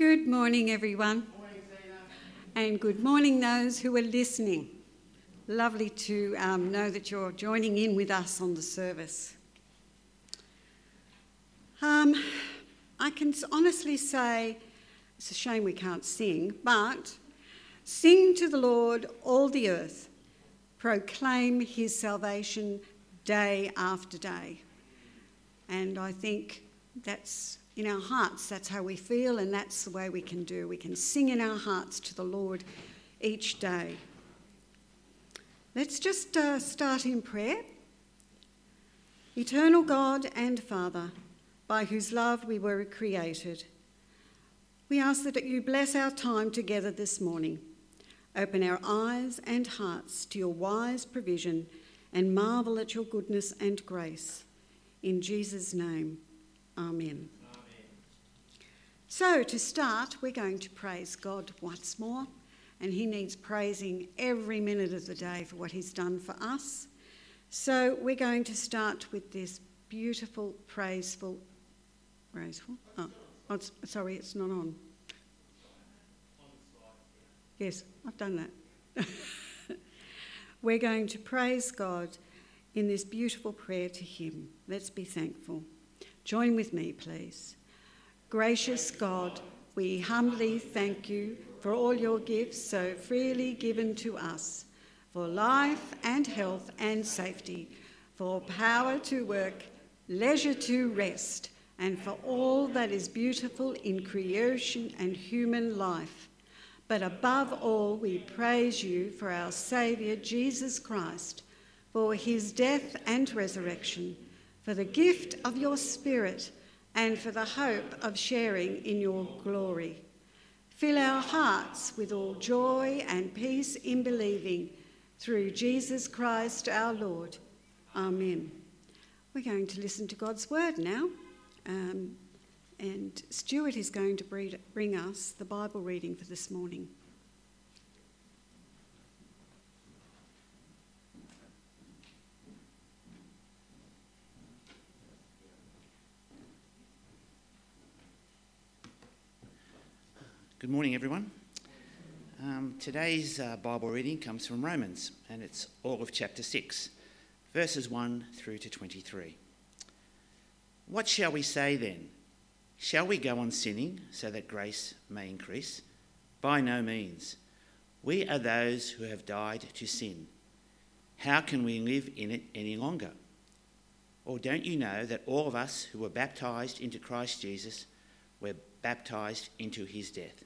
Good morning, everyone. And good morning, those who are listening. Lovely to know that you're joining in with us on the service. I can honestly say, it's a shame we can't sing, but sing to the Lord, all the earth. Proclaim his salvation day after day. And I think that's in our hearts, that's how we feel, and that's the way we can do. We can sing in our hearts to the Lord each day. Let's just start in prayer. Eternal God and Father, by whose love we were created, we ask that you bless our time together this morning. Open our eyes and hearts to your wise provision and marvel at your goodness and grace. In Jesus' name, amen. So to start, we're going to praise God once more, and he needs praising every minute of the day for what he's done for us. So we're going to start with this beautiful, praiseful. Sorry, it's not on. Yes, I've done that. We're going to praise God in this beautiful prayer to him. Let's be thankful. Join with me, please. Gracious God, we humbly thank you for all your gifts so freely given to us, for life and health and safety, for power to work, leisure to rest, and for all that is beautiful in creation and human life. But above all, we praise you for our Saviour, Jesus Christ, for his death and resurrection, for the gift of your Spirit, and for the hope of sharing in your glory. Fill our hearts with all joy and peace in believing, through Jesus Christ our Lord. Amen. We're going to listen to God's word now, and Stuart is going to bring us the Bible reading for this morning. Good morning, everyone. Today's Bible reading comes from Romans, and it's all of chapter 6, verses 1 through to 23. What shall we say then? Shall we go on sinning so that grace may increase? By no means. We are those who have died to sin. How can we live in it any longer? Or don't you know that all of us who were baptised into Christ Jesus were baptised into his death?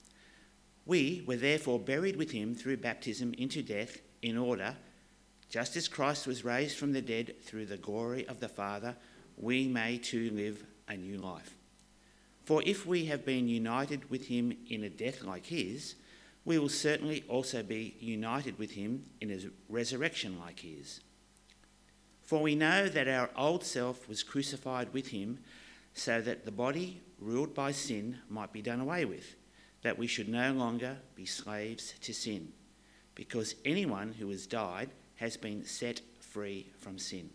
We were therefore buried with him through baptism into death, in order, just as Christ was raised from the dead through the glory of the Father, we may too live a new life. For if we have been united with him in a death like his, we will certainly also be united with him in a resurrection like his. For we know that our old self was crucified with him, so that the body ruled by sin might be done away with, that we should no longer be slaves to sin, because anyone who has died has been set free from sin.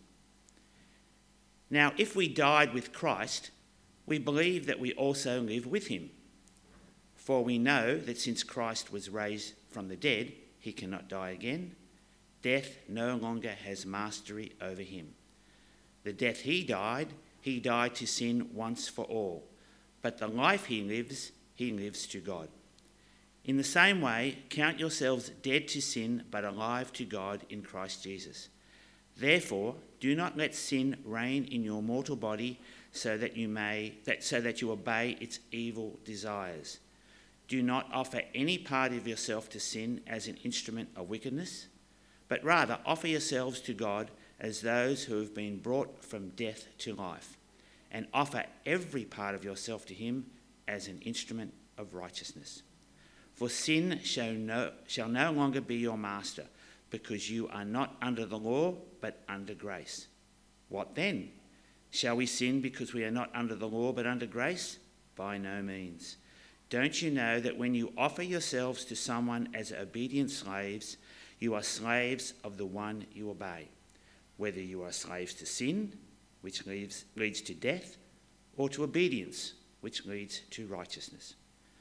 Now, if we died with Christ, we believe that we also live with him. For we know that since Christ was raised from the dead, he cannot die again. Death no longer has mastery over him. The death he died to sin once for all. But the life he lives to God. In the same way, count yourselves dead to sin, but alive to God in Christ Jesus. Therefore, do not let sin reign in your mortal body, so that you obey its evil desires. Do not offer any part of yourself to sin as an instrument of wickedness, but rather offer yourselves to God as those who have been brought from death to life, and offer every part of yourself to him as an instrument of righteousness. For sin shall no longer be your master, because you are not under the law, but under grace. What then? Shall we sin because we are not under the law, but under grace? By no means. Don't you know that when you offer yourselves to someone as obedient slaves, you are slaves of the one you obey, whether you are slaves to sin, which leads to death, or to obedience, which leads to righteousness.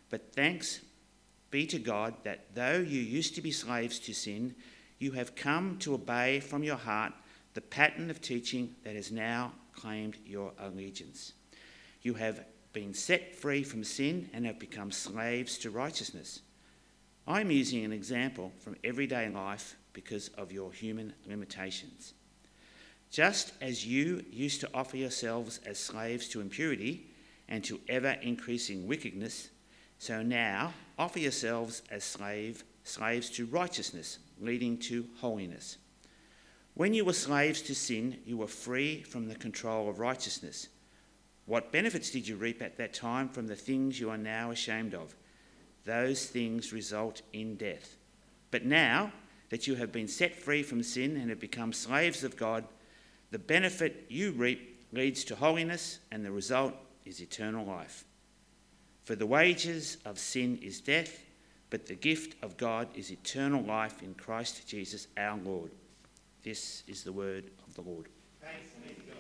But thanks be to God that though you used to be slaves to sin, you have come to obey from your heart the pattern of teaching that has now claimed your allegiance. You have been set free from sin and have become slaves to righteousness. I'm using an example from everyday life because of your human limitations. Just as you used to offer yourselves as slaves to impurity and to ever-increasing wickedness, so now offer yourselves as slaves to righteousness, leading to holiness. When you were slaves to sin, you were free from the control of righteousness. What benefits did you reap at that time from the things you are now ashamed of? Those things result in death. But now that you have been set free from sin and have become slaves of God, the benefit you reap leads to holiness, and the result is eternal life. For the wages of sin is death, but the gift of God is eternal life in Christ Jesus our Lord. This is the word of the Lord. Thanks be to God.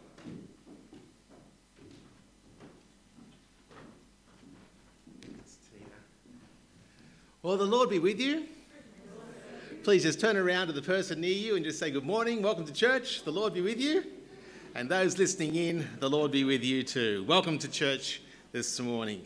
Well, the Lord be with you. Please just turn around to the person near you and just say, good morning, welcome to church, the Lord be with you. And those listening in, the Lord be with you too. Welcome to church this morning.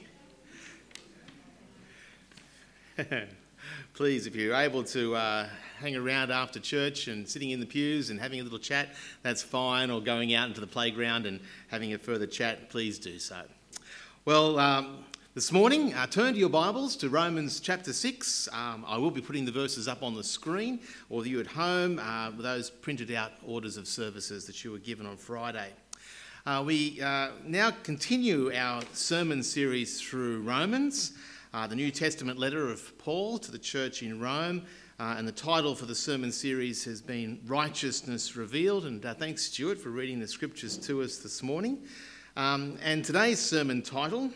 Please, if you're able to hang around after church and sitting in the pews and having a little chat, that's fine, or going out into the playground and having a further chat, please do so. Well, this morning, turn to your Bibles to Romans chapter 6. I will be putting the verses up on the screen, or you at home, those printed out orders of services that you were given on Friday. We now continue our sermon series through Romans, the New Testament letter of Paul to the church in Rome, and the title for the sermon series has been Righteousness Revealed, and thanks Stuart for reading the scriptures to us this morning. And today's sermon title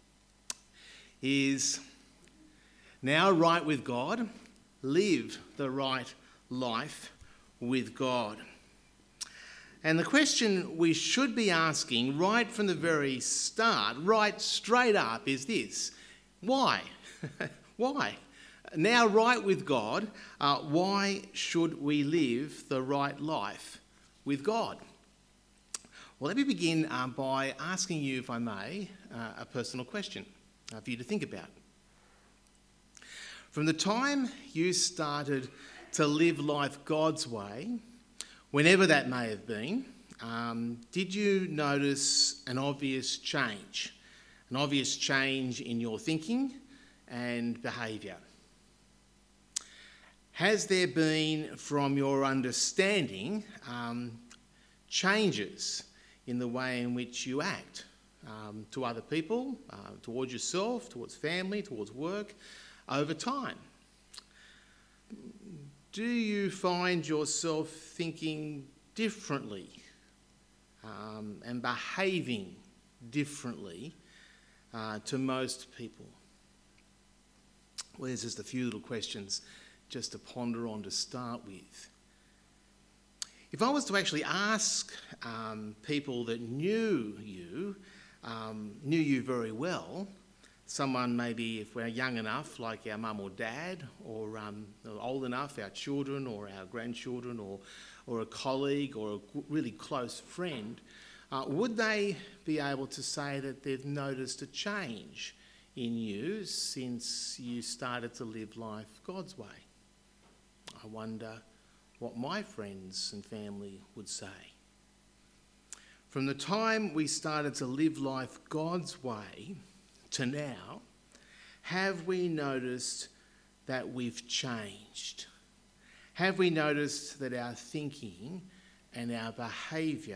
is Now Right with God, Live the Right Life with God. And the question we should be asking right from the very start, right straight up, is this: why? Why? Now right with God, why should we live the right life with God? Well, let me begin by asking you, if I may, a personal question for you to think about. From the time you started to live life God's way, whenever that may have been, did you notice an obvious change? An obvious change in your thinking and behaviour? Has there been, from your understanding, changes in the way in which you act to other people, towards yourself, towards family, towards work, over time? Do you find yourself thinking differently and behaving differently to most people? Well, there's just a few little questions just to ponder on to start with. If I was to actually ask people that knew you very well, someone maybe, if we're young enough, like our mum or dad, or old enough, our children or our grandchildren, or a colleague or a really close friend, would they be able to say that they've noticed a change in you since you started to live life God's way? I wonder what my friends and family would say. From the time we started to live life God's way to now, have we noticed that we've changed? Have we noticed that our thinking and our behaviour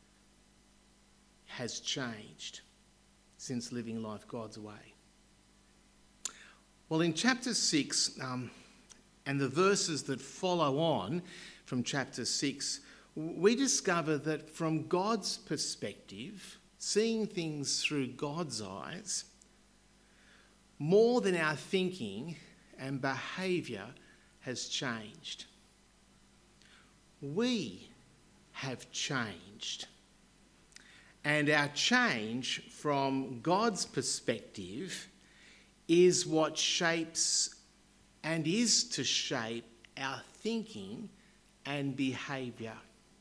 has changed since living life God's way? Well, in chapter 6, and the verses that follow on from chapter 6, we discover that from God's perspective, seeing things through God's eyes, more than our thinking and behaviour has changed. We have changed. And our change from God's perspective is what shapes and is to shape our thinking and behaviour.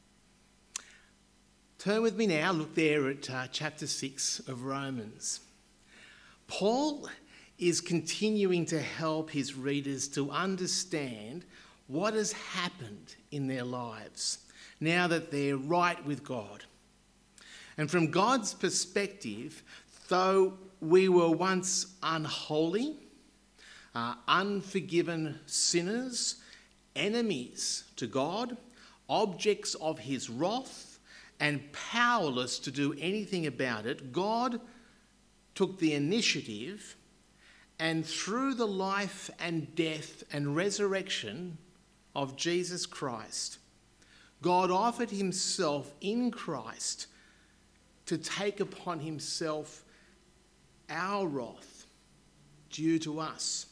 Turn with me now, look there at chapter 6 of Romans. Paul is continuing to help his readers to understand what has happened in their lives now that they're right with God. And from God's perspective, though we were once unholy, unforgiven sinners, enemies to God, objects of his wrath, and powerless to do anything about it, God took the initiative, and through the life and death and resurrection of Jesus Christ, God offered himself in Christ to take upon himself our wrath due to us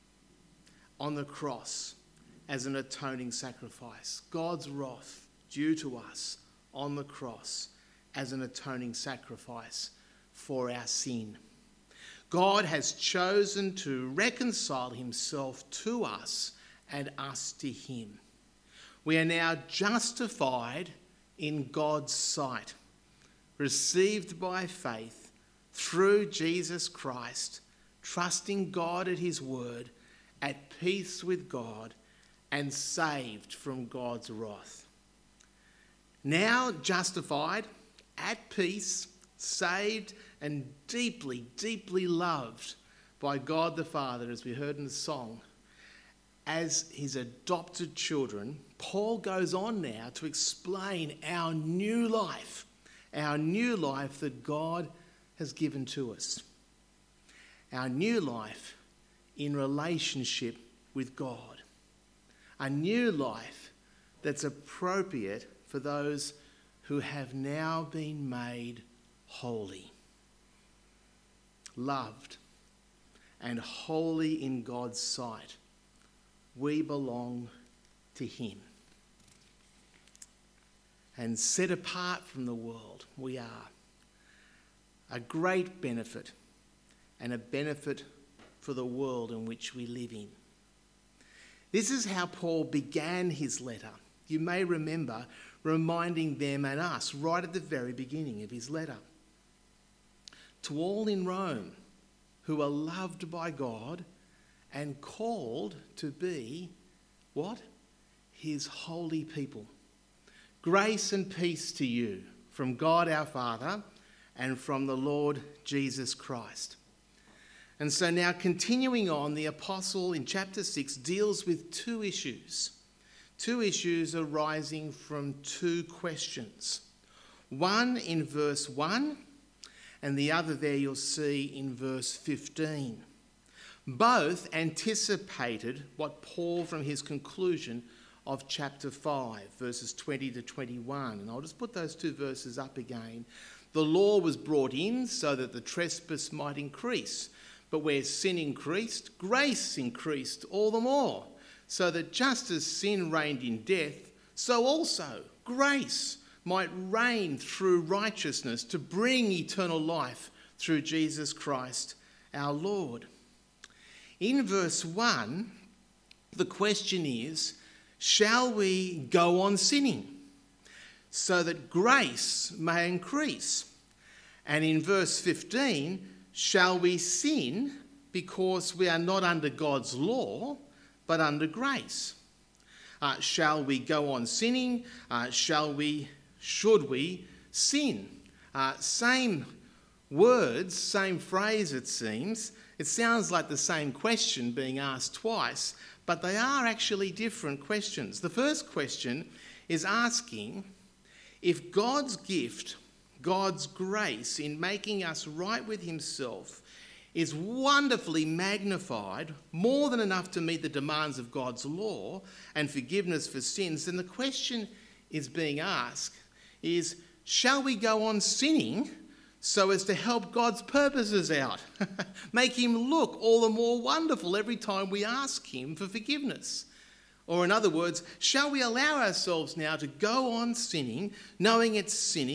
on the cross as an atoning sacrifice. God's wrath due to us on the cross as an atoning sacrifice for our sin. God has chosen to reconcile himself to us and us to him. We are now justified in God's sight, received by faith through Jesus Christ, trusting God at his word, at peace with God, and saved from God's wrath. Now justified, at peace, saved, and deeply, deeply loved by God the Father, as we heard in the song, as his adopted children, Paul goes on now to explain our new life that God has given to us. Our new life in relationship with God. A new life that's appropriate for those who have now been made holy, loved, and holy in God's sight. We belong to him. And set apart from the world, we are a great benefit and a benefit for the world in which we live in. This is how Paul began his letter. You may remember reminding them and us right at the very beginning of his letter. To all in Rome who are loved by God and called to be, what? His holy people. Grace and peace to you from God our Father and from the Lord Jesus Christ. And so now continuing on, the apostle in chapter 6 deals with two issues arising from two questions. One in verse 1 and the other there you'll see in verse 15. Both anticipated what Paul, from his conclusion of chapter 5, verses 20 to 21. And I'll just put those two verses up again. The law was brought in so that the trespass might increase. But where sin increased, grace increased all the more. So that just as sin reigned in death, so also grace might reign through righteousness to bring eternal life through Jesus Christ our Lord. In verse 1, the question is, shall we go on sinning so that grace may increase? And in verse 15, shall we sin because we are not under God's law, but under grace? Shall we go on sinning? Should we sin? Same words, same phrase it seems. It sounds like the same question being asked twice, but they are actually different questions. The first question is asking if God's gift, God's grace in making us right with himself is wonderfully magnified, more than enough to meet the demands of God's law and forgiveness for sins, then the question is being asked is, shall we go on sinning so as to help God's purposes out? Make him look all the more wonderful every time we ask him for forgiveness. Or in other words, shall we allow ourselves now to go on sinning, knowing it's sinning,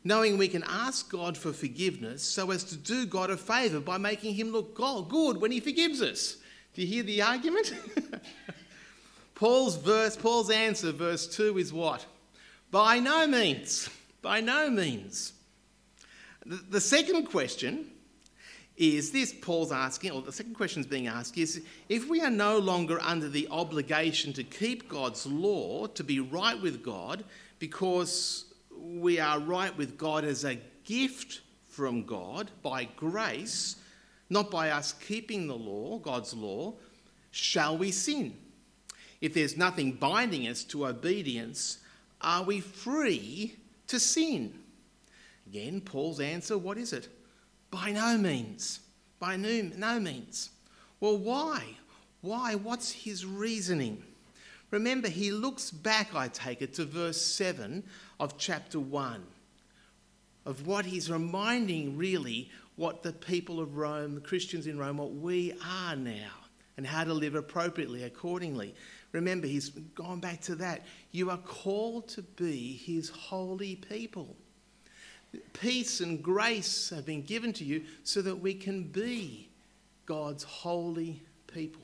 knowing we can ask God for forgiveness so as to do God a favour by making him look good when he forgives us. Do you hear the argument? Paul's answer, verse 2, is what? By no means. By no means. The second question is this, Paul's asking, or the second question is being asked is, if we are no longer under the obligation to keep God's law, to be right with God, because we are right with God as a gift from God by grace, not by us keeping the law, God's law, shall we sin? If there's nothing binding us to obedience, are we free to sin? Again, Paul's answer, what is it? By no means. By no means. Well, why? Why? What's his reasoning? Remember, he looks back, I take it, to verse 7 of chapter 1, of what he's reminding really what the people of Rome, the Christians in Rome, what we are now, and how to live appropriately accordingly. Remember, he's gone back to that. You are called to be his holy people. Peace and grace have been given to you so that we can be God's holy people.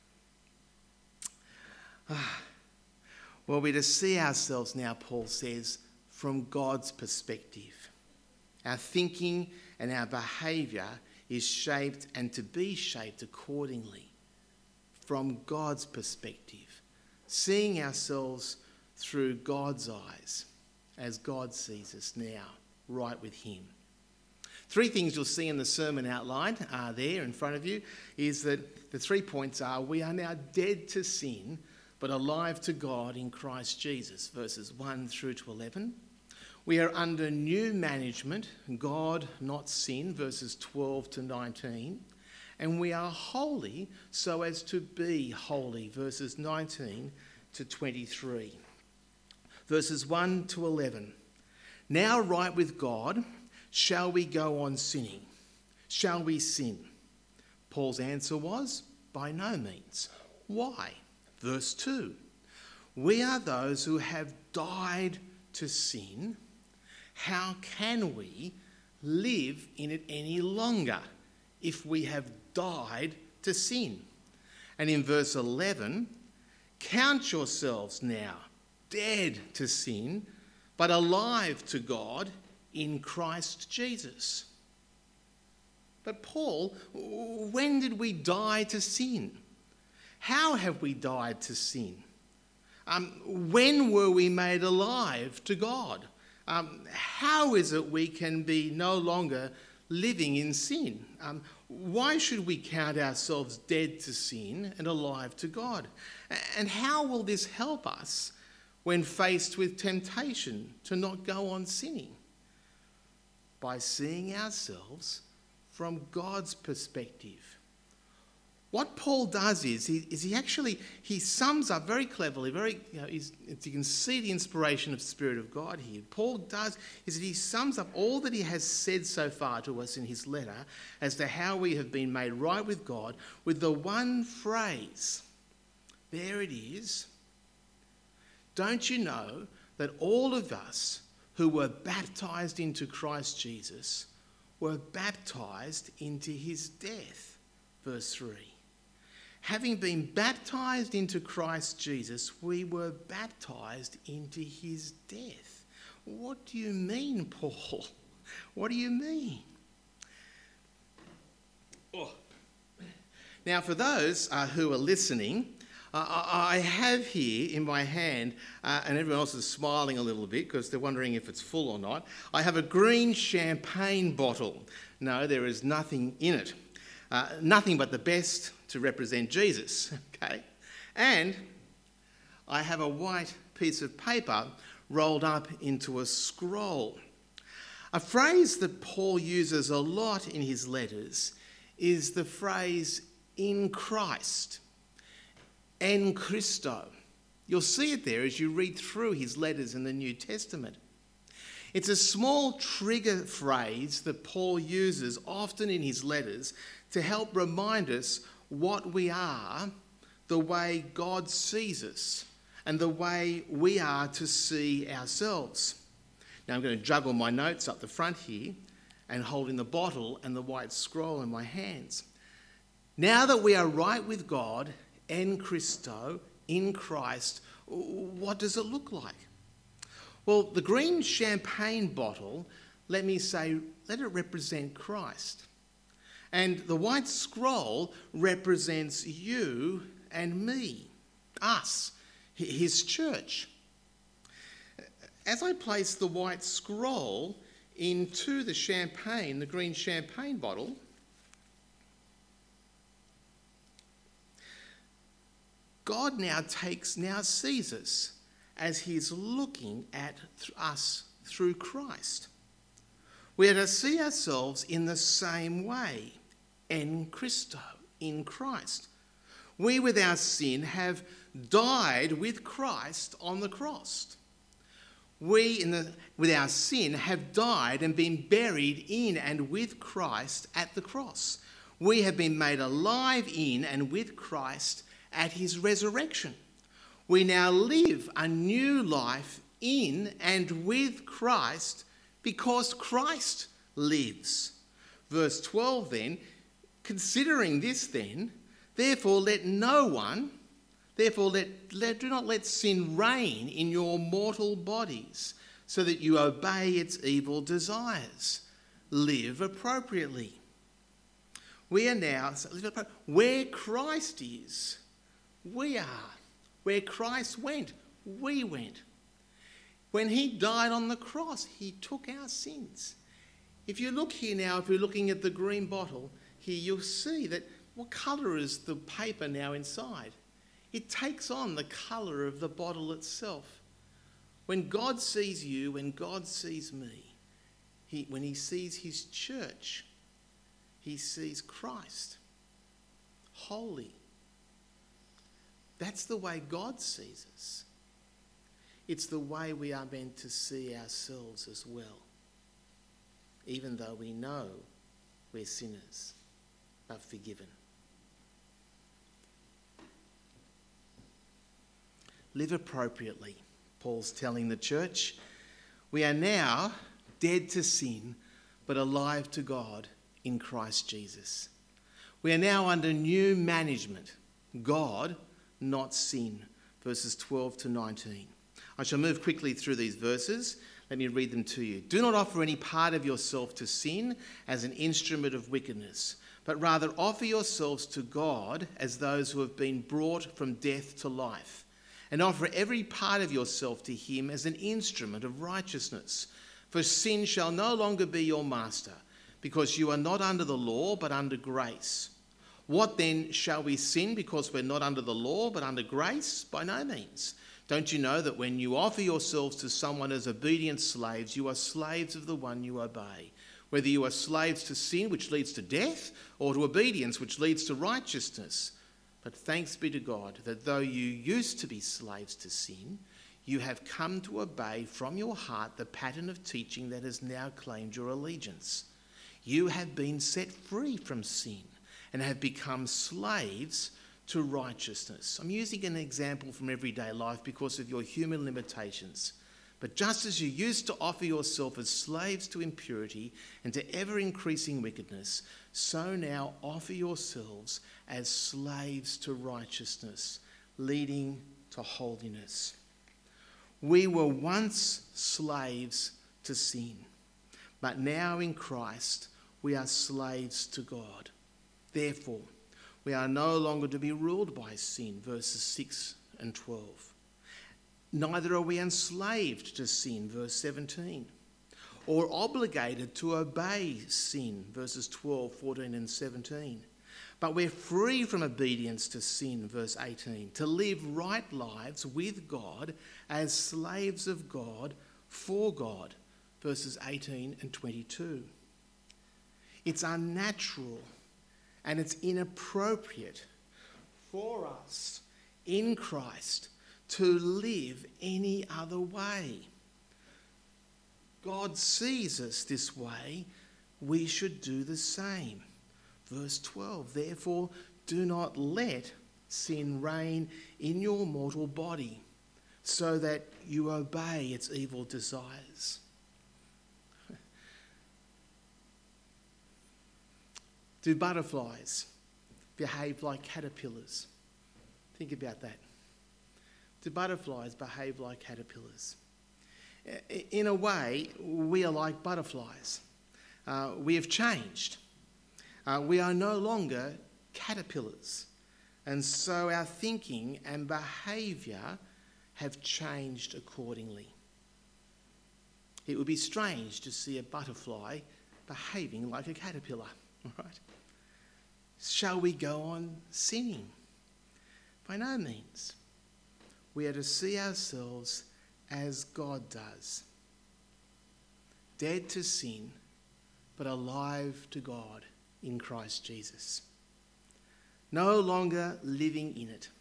Well, we're to see ourselves now, Paul says, from God's perspective. Our thinking and our behaviour is shaped and to be shaped accordingly from God's perspective, seeing ourselves through God's eyes as God sees us now, right with him. Three things you'll see in the sermon outline there in front of you is that the 3 points are: we are now dead to sin but alive to God in Christ Jesus, verses 1 through to 11. We are under new management, God not sin, verses 12 to 19. And we are holy so as to be holy, verses 19 to 23. Verses 1 to 11. Now right with God, shall we go on sinning? Shall we sin? Paul's answer was, by no means. Why? Verse 2. We are those who have died to sin. How can we live in it any longer if we have died to sin? And in verse 11, count yourselves now dead to sin, but alive to God in Christ Jesus. But Paul, when did we die to sin? How have we died to sin? When were we made alive to God? How is it we can be no longer living in sin? Why should we count ourselves dead to sin and alive to God? And how will this help us when faced with temptation to not go on sinning? By seeing ourselves from God's perspective. What Paul does is he sums up very cleverly, you can see the inspiration of the Spirit of God here. Paul does is that he sums up all that he has said so far to us in his letter as to how we have been made right with God with the one phrase. There it is. Don't you know that all of us who were baptised into Christ Jesus were baptised into his death? Verse 3. Having been baptised into Christ Jesus, we were baptised into his death. What do you mean, Paul? What do you mean? Oh. Now, for those who are listening, I have here in my hand, and everyone else is smiling a little bit because they're wondering if it's full or not. I have a green champagne bottle. No, there is nothing in it. Nothing but the best to represent Jesus, okay? And I have a white piece of paper rolled up into a scroll. A phrase that Paul uses a lot in his letters is the phrase in Christ, en Christo. You'll see it there as you read through his letters in the New Testament. It's a small trigger phrase that Paul uses often in his letters to help remind us what we are, the way God sees us, and the way we are to see ourselves. Now I'm going to juggle my notes up the front here and holding the bottle and the white scroll in my hands. Now that we are right with God en Christo, in Christ, what does it look like? Well, the green champagne bottle, let it represent Christ. And the white scroll represents you and me, us, his church. As I place the white scroll into the champagne, the green champagne bottle, God now sees us as he's looking at us through Christ. We are to see ourselves in the same way, en Christo, in Christ. We with our sin have died with Christ on the cross. We with our sin have died and been buried in and with Christ at the cross. We have been made alive in and with Christ at his resurrection. We now live a new life in and with Christ because Christ lives. Verse 12 then, considering this then, therefore do not let sin reign in your mortal bodies, so that you obey its evil desires. Live appropriately. We are now, where Christ is, we are. Where Christ went, we went. When he died on the cross, he took our sins. If you look here now, if you're looking at the green bottle, here you'll see that what colour is the paper now inside? It takes on the colour of the bottle itself. When God sees you, when God sees me, when he sees his church, he sees Christ, holy. That's the way God sees us. It's the way we are meant to see ourselves as well, even though we know we're sinners, but forgiven. Live appropriately, Paul's telling the church. We are now dead to sin, but alive to God in Christ Jesus. We are now under new management. God, not sin. Verses 12 to 19. I shall move quickly through these verses. Let me read them to you. Do not offer any part of yourself to sin as an instrument of wickedness, but rather offer yourselves to God as those who have been brought from death to life, and offer every part of yourself to him as an instrument of righteousness. For sin shall no longer be your master, because you are not under the law, but under grace. What then, shall we sin because we're not under the law, but under grace? By no means. Don't you know that when you offer yourselves to someone as obedient slaves, you are slaves of the one you obey, whether you are slaves to sin, which leads to death, or to obedience, which leads to righteousness? But thanks be to God that though you used to be slaves to sin, you have come to obey from your heart the pattern of teaching that has now claimed your allegiance. You have been set free from sin and have become slaves to righteousness. I'm using an example from everyday life because of your human limitations. But just as you used to offer yourself as slaves to impurity and to ever-increasing wickedness, so now offer yourselves as slaves to righteousness, leading to holiness. We were once slaves to sin, but now in Christ we are slaves to God. Therefore, we are no longer to be ruled by sin, verses 6 and 12. Neither are we enslaved to sin, verse 17, or obligated to obey sin, verses 12, 14 and 17. But we're free from obedience to sin, verse 18, to live right lives with God as slaves of God for God, verses 18 and 22. It's unnatural and it's inappropriate for us in Christ to live any other way. God sees us this way. We should do the same. Verse 12, therefore do not let sin reign in your mortal body, so that you obey its evil desires. Do butterflies behave like caterpillars? Think about that. Do butterflies behave like caterpillars? In a way, we are like butterflies. We have changed. We are no longer caterpillars. And so our thinking and behaviour have changed accordingly. It would be strange to see a butterfly behaving like a caterpillar, right? Shall we go on sinning? By no means. We are to see ourselves as God does. Dead to sin, but alive to God in Christ Jesus. No longer living in it.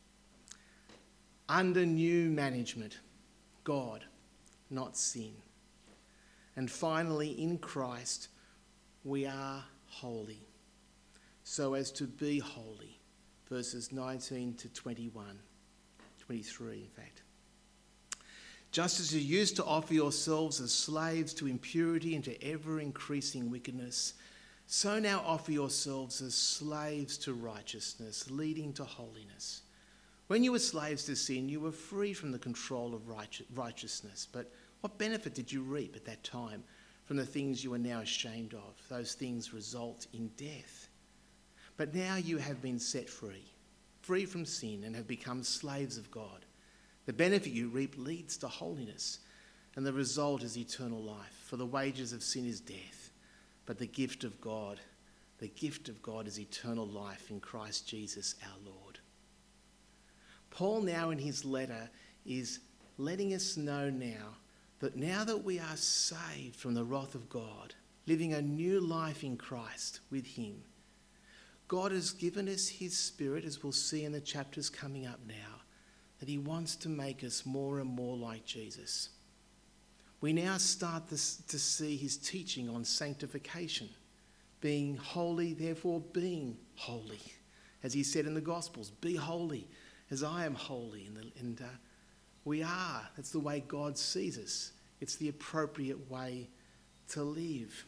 Under new management, God, not sin. And finally, in Christ, we are holy, so as to be holy. Verses 19 to 21, 23 in fact. Just as you used to offer yourselves as slaves to impurity and to ever-increasing wickedness, so now offer yourselves as slaves to righteousness, leading to holiness. When you were slaves to sin, you were free from the control of righteousness. But what benefit did you reap at that time from the things you are now ashamed of? Those things result in death. But now you have been set free from sin, and have become slaves of God. The benefit you reap leads to holiness, and the result is eternal life. For the wages of sin is death, but the gift of God is eternal life in Christ Jesus our Lord. Paul now in his letter is letting us know now that we are saved from the wrath of God, living a new life in Christ with him, God has given us his Spirit, as we'll see in the chapters coming up now, that he wants to make us more and more like Jesus. We now start to see his teaching on sanctification, being holy, therefore being holy. As he said in the Gospels, be holy as I am holy. And we are. That's the way God sees us. It's the appropriate way to live.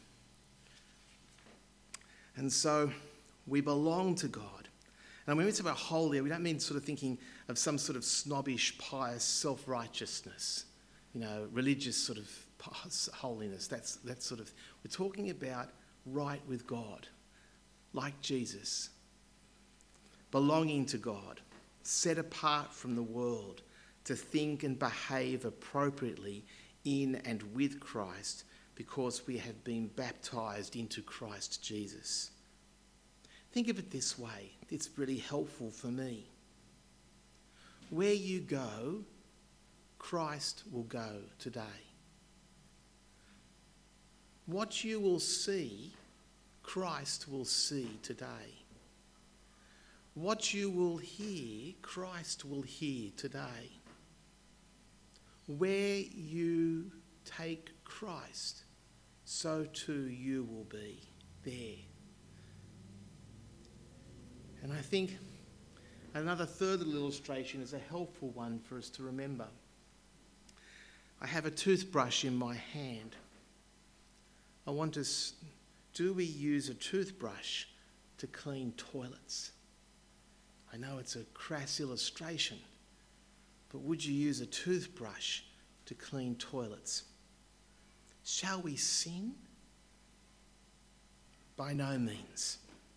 And so we belong to God. And when we talk about holy, we don't mean sort of thinking of some sort of snobbish, pious self-righteousness, religious sort of holiness. That's sort of, we're talking about right with God, like Jesus, belonging to God, set apart from the world to think and behave appropriately in and with Christ, because we have been baptised into Christ Jesus. Think of it this way. It's really helpful for me. Where you go, Christ will go today. What you will see, Christ will see today. What you will hear, Christ will hear today. Where you take Christ, so too you will be there. And I think another third little illustration is a helpful one for us to remember. I have a toothbrush in my hand. I want to, do we use a toothbrush to clean toilets? I know it's a crass illustration, but would you use a toothbrush to clean toilets? Shall we sin? By no means.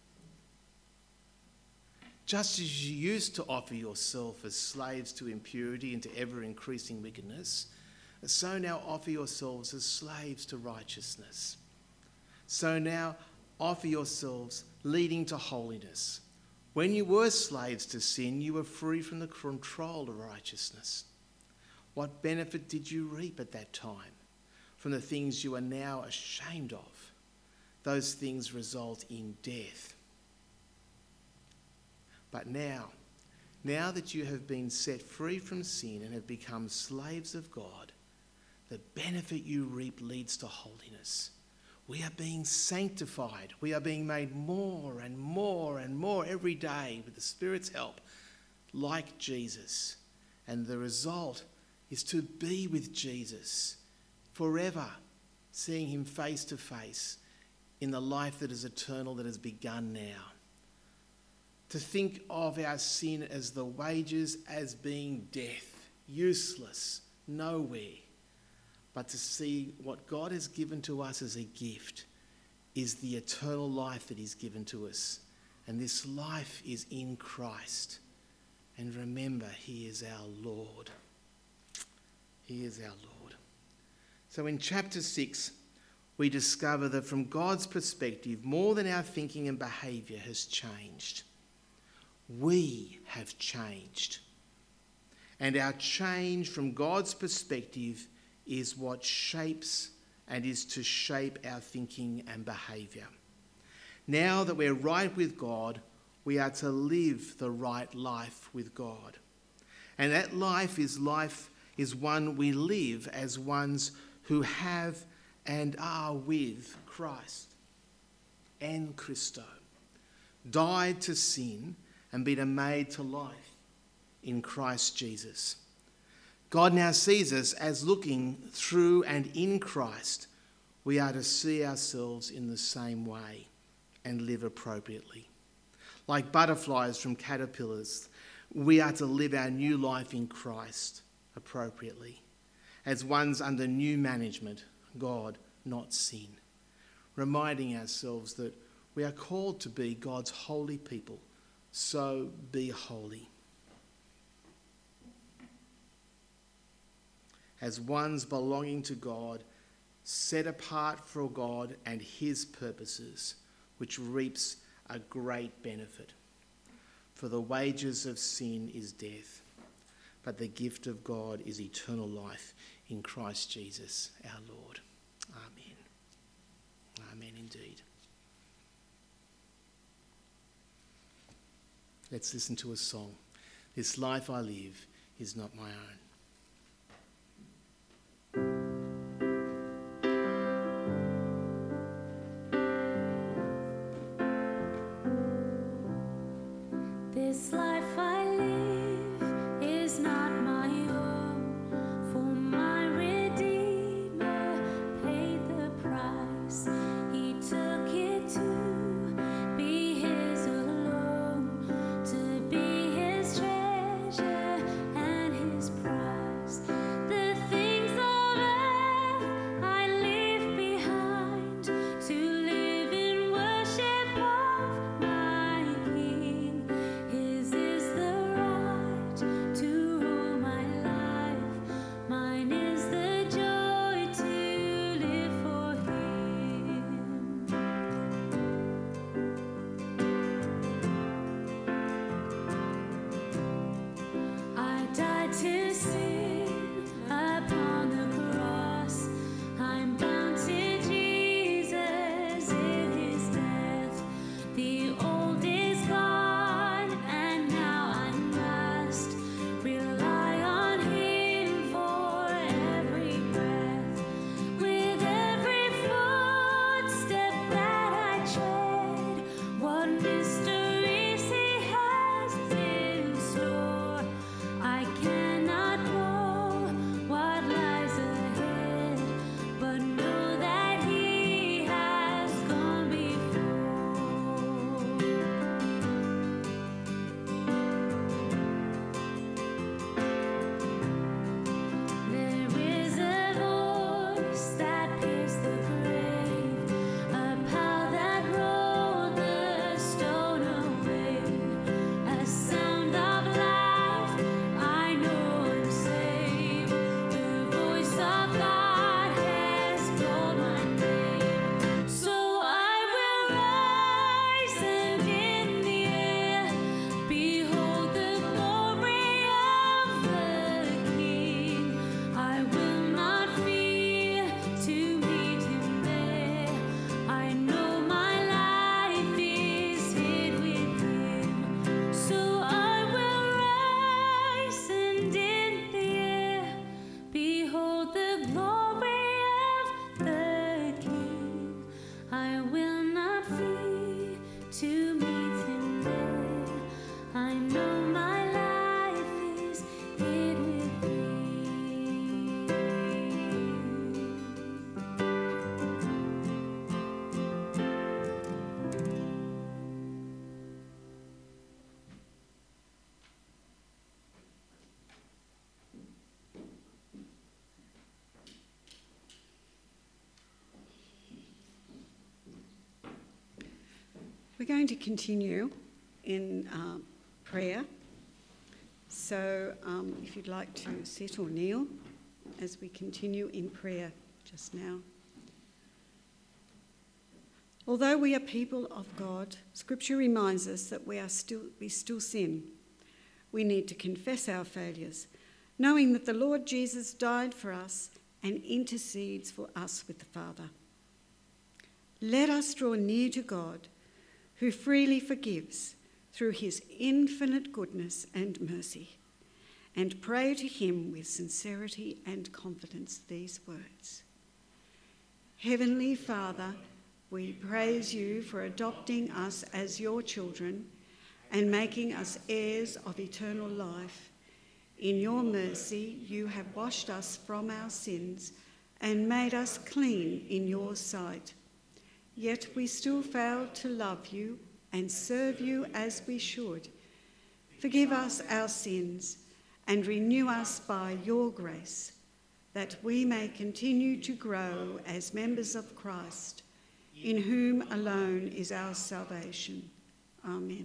Just as you used to offer yourself as slaves to impurity and to ever-increasing wickedness, so now offer yourselves as slaves to righteousness. So now offer yourselves leading to holiness. When you were slaves to sin, you were free from the control of righteousness. What benefit did you reap at that time from the things you are now ashamed of? Those things result in death. But now that you have been set free from sin and have become slaves of God, the benefit you reap leads to holiness. We are being sanctified. We are being made more and more and more every day with the Spirit's help, like Jesus. And the result is to be with Jesus forever, seeing him face to face in the life that is eternal, that has begun now. To think of our sin as the wages as being death, useless, nowhere. But to see what God has given to us as a gift is the eternal life that he's given to us. And this life is in Christ. And remember, he is our Lord. He is our Lord. So in chapter 6, we discover that from God's perspective, more than our thinking and behaviour has changed. We have changed. And our change from God's perspective is what shapes and is to shape our thinking and behaviour. Now that we're right with God, we are to live the right life with God. And that life is one we live as ones who have and are with Christ and Christo, died to sin and been made to life in Christ Jesus. God now sees us as looking through and in Christ. We are to see ourselves in the same way and live appropriately. Like butterflies from caterpillars, we are to live our new life in Christ appropriately, as ones under new management, God, not sin, reminding ourselves that we are called to be God's holy people, so be holy. As ones belonging to God, set apart for God and his purposes, which reaps a great benefit. For the wages of sin is death, but the gift of God is eternal life in Christ Jesus our Lord. Amen. Amen indeed. Let's listen to a song. This life I live is not my own. This life I live is not my own, for my Redeemer paid the price. He took it to be his alone, to be his treasure and his prize. The things of earth I leave behind, to live in worship of my King. His is the right to rule my life. Mine is the joy to live for him. I died to sin upon the cross. I'm bound to Jesus in his death. The old is gone, and now I must rely on him for every breath. With every footstep that I tread, what mysteries he has in store. I cannot know what lies ahead, but know that he has gone before. There is a voice that pierced the grave, a power that rolled the stone away, a sound of life. I know I'm saved. The voice of God has called my name. So I will rise and in the air behold the glory of the King. I will not fear to meet him there. I know my life is hid with him. So I will rise and in the air behold the glory of the King. I will not fear to meet him there. I know my life is hid with him. We're going to continue in prayer. So if you'd like to sit or kneel as we continue in prayer just now. Although we are people of God, Scripture reminds us that we still sin. We need to confess our failures, knowing that the Lord Jesus died for us and intercedes for us with the Father. Let us draw near to God, who freely forgives through his infinite goodness and mercy, and pray to him with sincerity and confidence these words. Heavenly Father, we praise you for adopting us as your children and making us heirs of eternal life. In your mercy, you have washed us from our sins and made us clean in your sight. Yet we still fail to love you and serve you as we should. Forgive us our sins and renew us by your grace, that we may continue to grow as members of Christ, in whom alone is our salvation. Amen.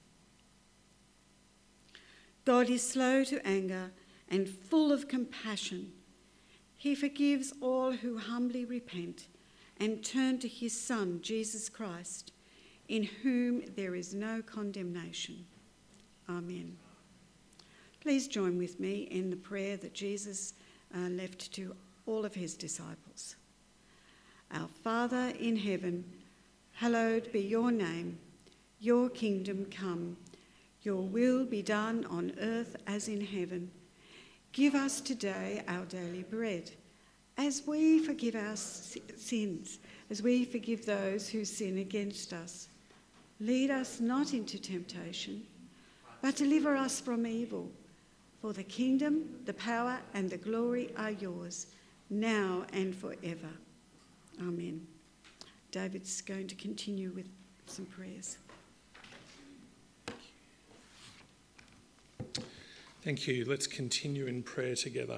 God is slow to anger and full of compassion. He forgives all who humbly repent and turn to his Son, Jesus Christ, in whom there is no condemnation. Amen. Please join with me in the prayer that Jesus left to all of his disciples. Our Father in heaven, hallowed be your name. Your kingdom come. Your will be done on earth as in heaven. Give us today our daily bread, as we forgive our sins, as we forgive those who sin against us. Lead us not into temptation, but deliver us from evil. For the kingdom, the power, and the glory are yours, now and forever. Amen. David's going to continue with some prayers. Thank you. Let's continue in prayer together.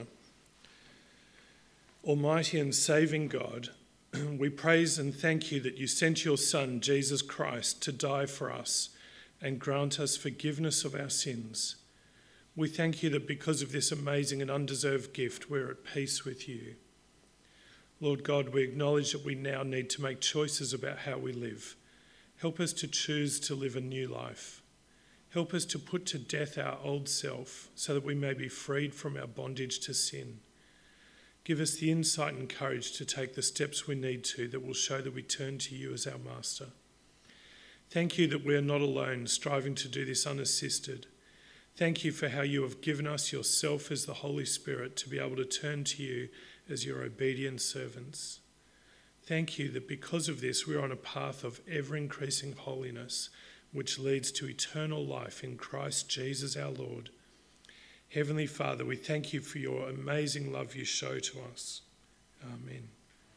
Almighty and saving God, we praise and thank you that you sent your Son, Jesus Christ, to die for us and grant us forgiveness of our sins. We thank you that because of this amazing and undeserved gift, we're at peace with you. Lord God, we acknowledge that we now need to make choices about how we live. Help us to choose to live a new life. Help us to put to death our old self so that we may be freed from our bondage to sin. Give us the insight and courage to take the steps we need to that will show that we turn to you as our Master. Thank you that we are not alone, striving to do this unassisted. Thank you for how you have given us yourself as the Holy Spirit to be able to turn to you as your obedient servants. Thank you that because of this, we're on a path of ever-increasing holiness, which leads to eternal life in Christ Jesus our Lord. Heavenly Father, we thank you for your amazing love you show to us. Amen.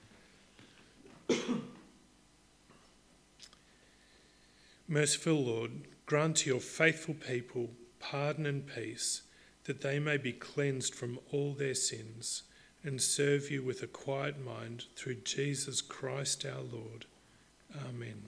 Merciful Lord, grant to your faithful people pardon and peace, that they may be cleansed from all their sins and serve you with a quiet mind through Jesus Christ our Lord. Amen.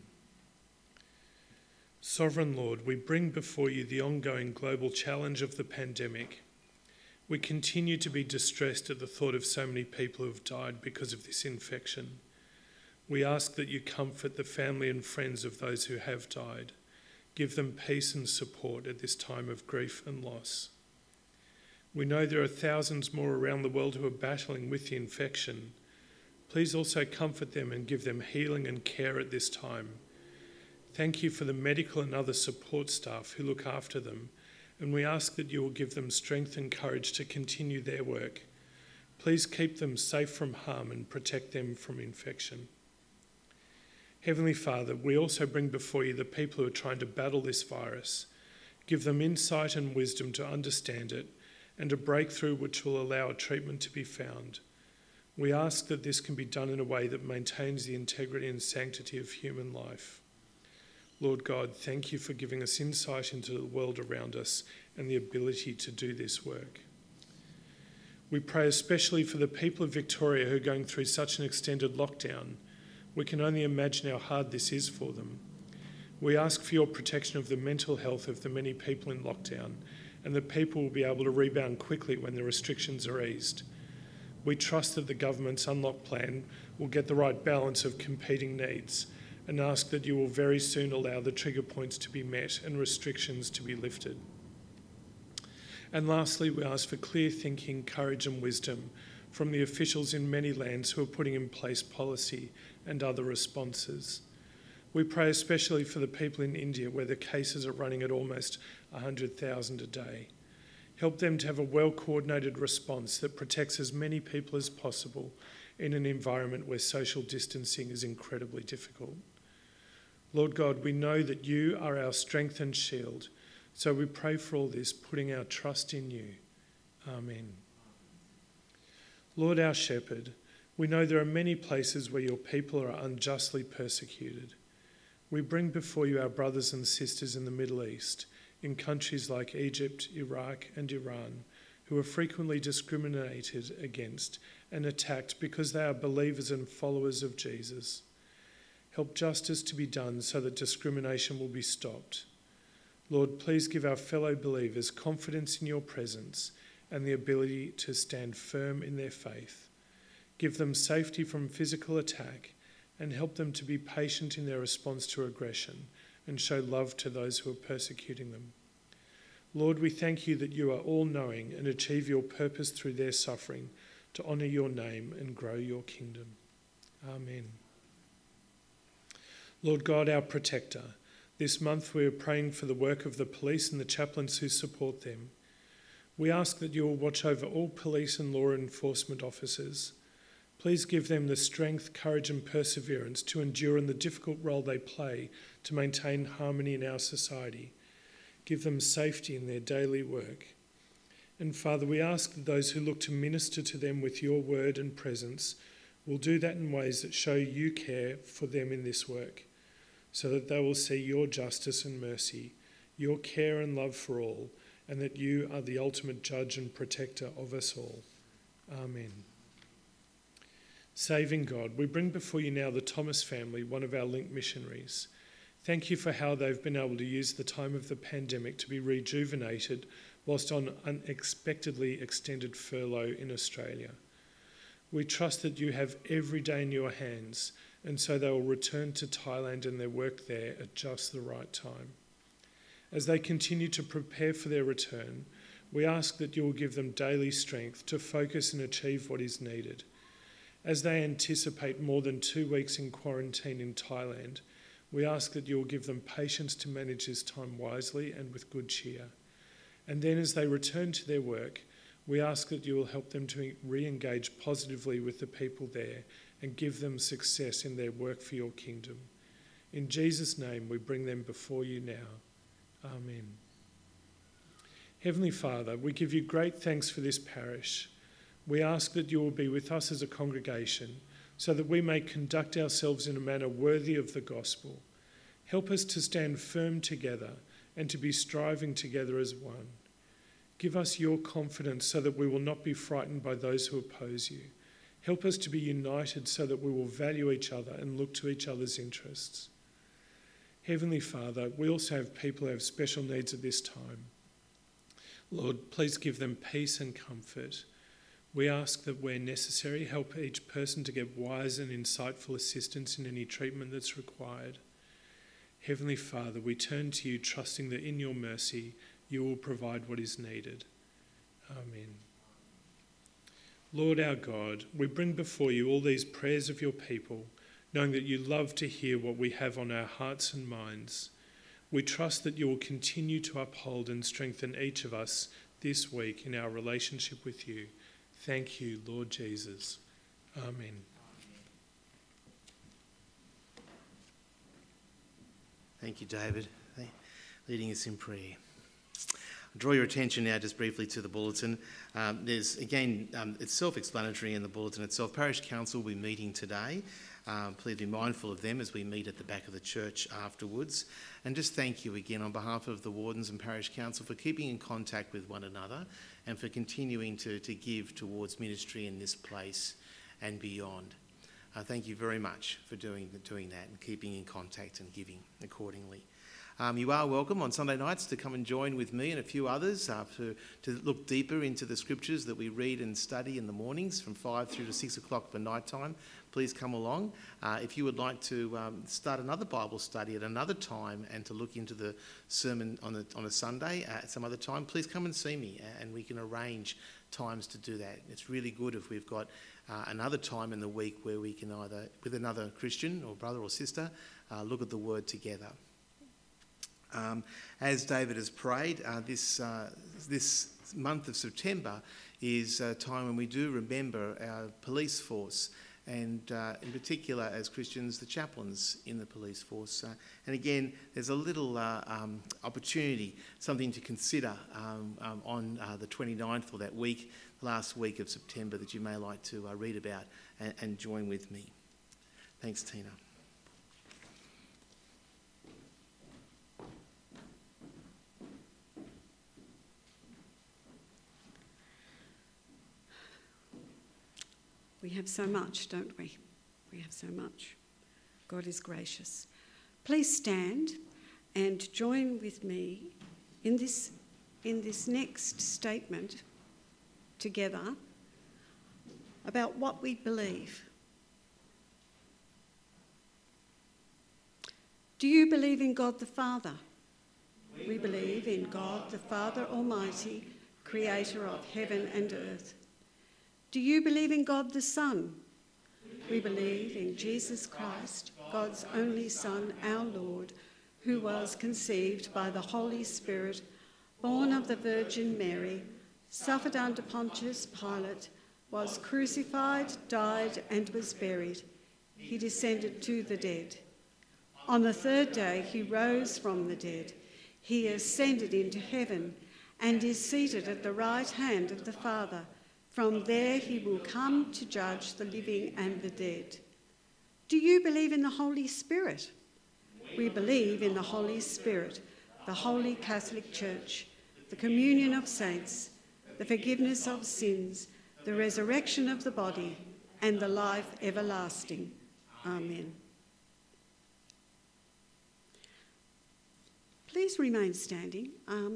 Sovereign Lord, we bring before you the ongoing global challenge of the pandemic. We continue to be distressed at the thought of so many people who have died because of this infection. We ask that you comfort the family and friends of those who have died. Give them peace and support at this time of grief and loss. We know there are thousands more around the world who are battling with the infection. Please also comfort them and give them healing and care at this time. Thank you for the medical and other support staff who look after them, and we ask that you will give them strength and courage to continue their work. Please keep them safe from harm and protect them from infection. Heavenly Father, we also bring before you the people who are trying to battle this virus. Give them insight and wisdom to understand it and a breakthrough which will allow a treatment to be found. We ask that this can be done in a way that maintains the integrity and sanctity of human life. Lord God, thank you for giving us insight into the world around us and the ability to do this work. We pray especially for the people of Victoria who are going through such an extended lockdown. We can only imagine how hard this is for them. We ask for your protection of the mental health of the many people in lockdown, and that people will be able to rebound quickly when the restrictions are eased. We trust that the government's unlock plan will get the right balance of competing needs, and ask that you will very soon allow the trigger points to be met and restrictions to be lifted. And lastly, we ask for clear thinking, courage and wisdom from the officials in many lands who are putting in place policy and other responses. We pray especially for the people in India, where the cases are running at almost 100,000 a day. Help them to have a well-coordinated response that protects as many people as possible in an environment where social distancing is incredibly difficult. Lord God, we know that you are our strength and shield, so we pray for all this, putting our trust in you. Amen. Lord, our shepherd, we know there are many places where your people are unjustly persecuted. We bring before you our brothers and sisters in the Middle East, in countries like Egypt, Iraq and Iran, who are frequently discriminated against and attacked because they are believers and followers of Jesus. Help justice to be done so that discrimination will be stopped. Lord, please give our fellow believers confidence in your presence and the ability to stand firm in their faith. Give them safety from physical attack and help them to be patient in their response to aggression and show love to those who are persecuting them. Lord, we thank you that you are all-knowing and achieve your purpose through their suffering to honour your name and grow your kingdom. Amen. Lord God, our protector, this month we are praying for the work of the police and the chaplains who support them. We ask that you will watch over all police and law enforcement officers. Please give them the strength, courage and perseverance to endure in the difficult role they play to maintain harmony in our society. Give them safety in their daily work. And Father, we ask that those who look to minister to them with your word and presence will do that in ways that show you care for them in this work, so that they will see your justice and mercy, your care and love for all, and that you are the ultimate judge and protector of us all. Amen. Saving God, we bring before you now the Thomas family, one of our Link missionaries. Thank you for how they've been able to use the time of the pandemic to be rejuvenated whilst on unexpectedly extended furlough in Australia. We trust that you have every day in your hands, and so they will return to Thailand and their work there at just the right time. As they continue to prepare for their return, we ask that you will give them daily strength to focus and achieve what is needed. As they anticipate more than 2 weeks in quarantine in Thailand, we ask that you will give them patience to manage this time wisely and with good cheer. And then as they return to their work, we ask that you will help them to re-engage positively with the people there and give them success in their work for your kingdom. In Jesus' name, we bring them before you now. Amen. Heavenly Father, we give you great thanks for this parish. We ask that you will be with us as a congregation so that we may conduct ourselves in a manner worthy of the gospel. Help us to stand firm together and to be striving together as one. Give us your confidence so that we will not be frightened by those who oppose you. Help us to be united so that we will value each other and look to each other's interests. Heavenly Father, we also have people who have special needs at this time. Lord, please give them peace and comfort. We ask that where necessary, help each person to get wise and insightful assistance in any treatment that's required. Heavenly Father, we turn to you trusting that in your mercy you will provide what is needed. Amen. Lord our God, we bring before you all these prayers of your people, knowing that you love to hear what we have on our hearts and minds. We trust that you will continue to uphold and strengthen each of us this week in our relationship with you. Thank you, Lord Jesus. Amen. Thank you, David, leading us in prayer. I'll draw your attention now just briefly to the bulletin. It's self-explanatory in the bulletin itself. Parish Council will be meeting today. Please be mindful of them as we meet at the back of the church afterwards. And just thank you again on behalf of the Wardens and Parish Council for keeping in contact with one another and for continuing to give towards ministry in this place and beyond. thank you very much for doing that and keeping in contact and giving accordingly. You are welcome on Sunday nights to come and join with me and a few others to look deeper into the scriptures that we read and study in the mornings from 5 through to 6 o'clock for night time. Please come along. If you would like to start another Bible study at another time and to look into the sermon on a Sunday at some other time, please come and see me and we can arrange times to do that. It's really good if we've got another time in the week where we can either, with another Christian or brother or sister, look at the Word together. As David has prayed, this month of September is a time when we do remember our police force and in particular as Christians, the chaplains in the police force. And again, there's a little opportunity, something to consider on the 29th or that week, last week of September, that you may like to read about and join with me. Thanks, Tina. We have so much, don't we? We have so much. God is gracious. Please stand and join with me in this next statement together about what we believe. Do you believe in God the Father? We believe in God the Father Almighty, creator of heaven and earth. Do you believe in God the Son? We believe in Jesus Christ, God's only Son, our Lord, who was conceived by the Holy Spirit, born of the Virgin Mary, suffered under Pontius Pilate, was crucified, died, and was buried. He descended to the dead. On the third day he rose from the dead. He ascended into heaven and is seated at the right hand of the Father. From there he will come to judge the living and the dead. Do you believe in the Holy Spirit? We believe in the Holy Spirit, the Holy Catholic Church, the communion of saints, the forgiveness of sins, the resurrection of the body, and the life everlasting. Amen. Please remain standing.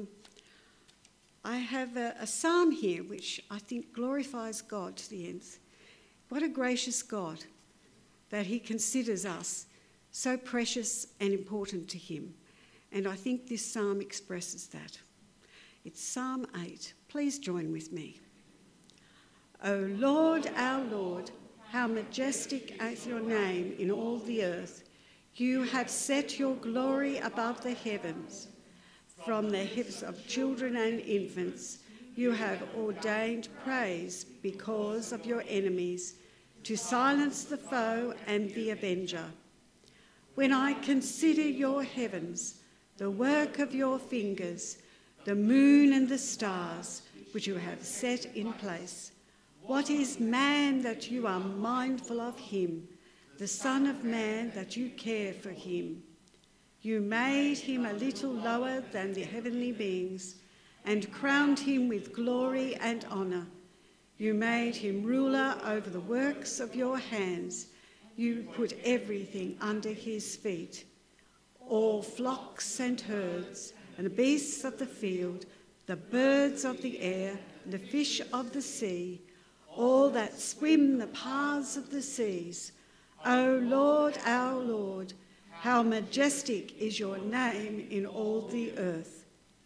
I have a psalm here which I think glorifies God to the nth. What a gracious God that he considers us so precious and important to him. And I think this psalm expresses that. It's Psalm 8. Please join with me. O Lord, our Lord, how majestic is your name in all the earth. You have set your glory above the heavens. From the hips of children and infants, you have ordained praise because of your enemies, to silence the foe and the avenger. When I consider your heavens, the work of your fingers, the moon and the stars, which you have set in place, what is man that you are mindful of him, the Son of Man that you care for him? You made him a little lower than the heavenly beings and crowned him with glory and honour. You made him ruler over the works of your hands. You put everything under his feet. All flocks and herds and the beasts of the field, the birds of the air and the fish of the sea, all that swim the paths of the seas. O Lord, our Lord, how majestic is your name in all the earth.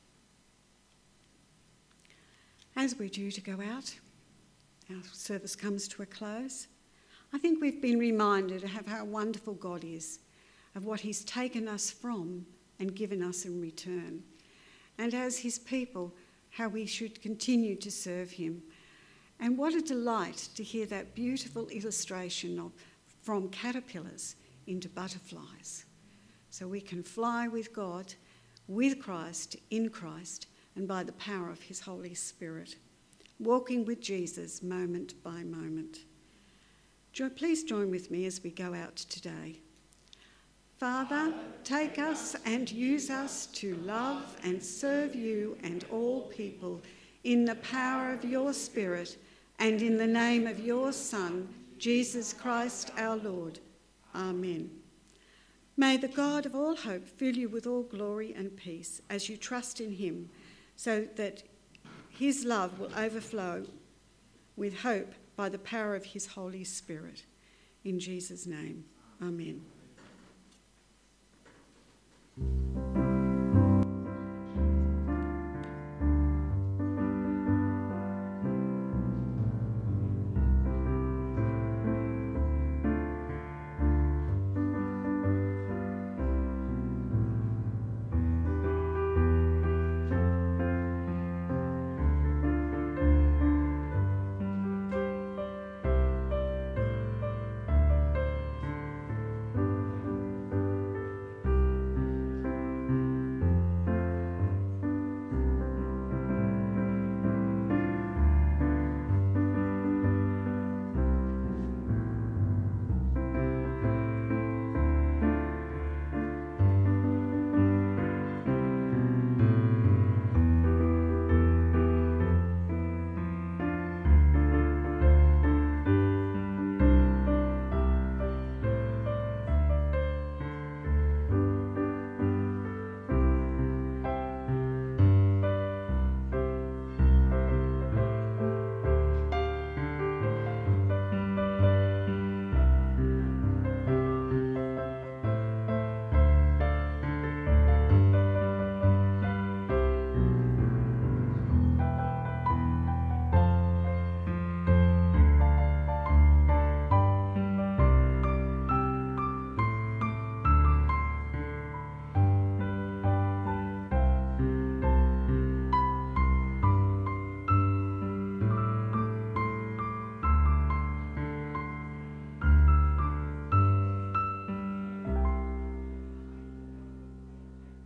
As we're due to go out, our service comes to a close. I think we've been reminded of how wonderful God is, of what he's taken us from and given us in return. And as his people, how we should continue to serve him. And what a delight to hear that beautiful illustration of from caterpillars into butterflies. So we can fly with God, with Christ, in Christ, and by the power of his Holy Spirit, walking with Jesus moment by moment. Please join with me as we go out today. Father, take us and use us to love and serve you and all people in the power of your Spirit and in the name of your Son, Jesus Christ our Lord. Amen. May the God of all hope fill you with all glory and peace as you trust in him, so that his love will overflow with hope by the power of his Holy Spirit. In Jesus' name, amen.